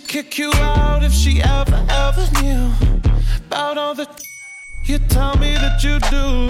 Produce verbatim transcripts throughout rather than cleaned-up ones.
kick you out if she ever, ever knew about all the you tell me that you do.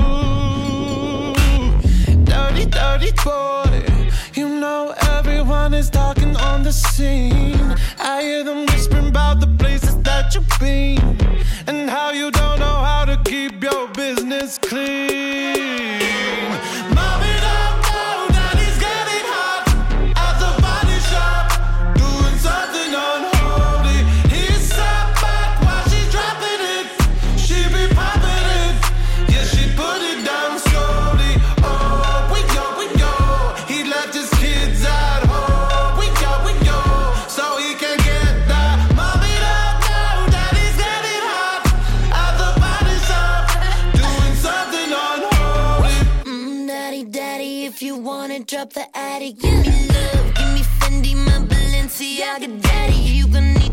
Dirty, dirty boy. You know everyone is talking on the scene. I hear them whispering about the places that you've been and how you don't know how to keep your business clean. Mommy don't know daddy's getting hot at the body shop, doing something unholy. He's sat back while she's dropping it. She be popping it, yeah, she put it down slowly. Oh, we go, we go. He left his kids at home. We go, we go, so he can get that. Mommy don't know daddy's getting hot at the body shop, doing something unholy. Mm, daddy, daddy, if you wanna drop the attic, give me love, give me Fendi, my Balenciaga, daddy, you gon' need